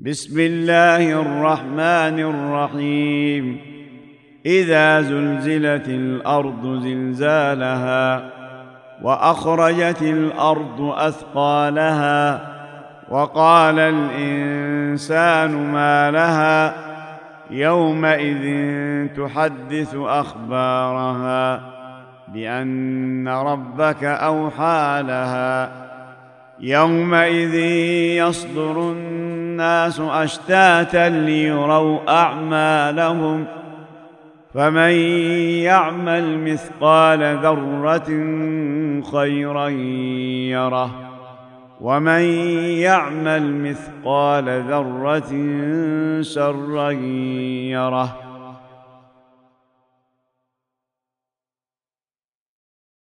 بسم الله الرحمن الرحيم. إذا زلزلت الأرض زلزالها وأخرجت الأرض أثقالها وقال الإنسان ما لها يومئذ تحدث أخبارها بأن ربك أوحى لها يومئذ يصدر الناس أشتاتا ليروا أعمالهم فمن يعمل مثقال ذرة خيرا يره ومن يعمل مثقال ذرة شرا يره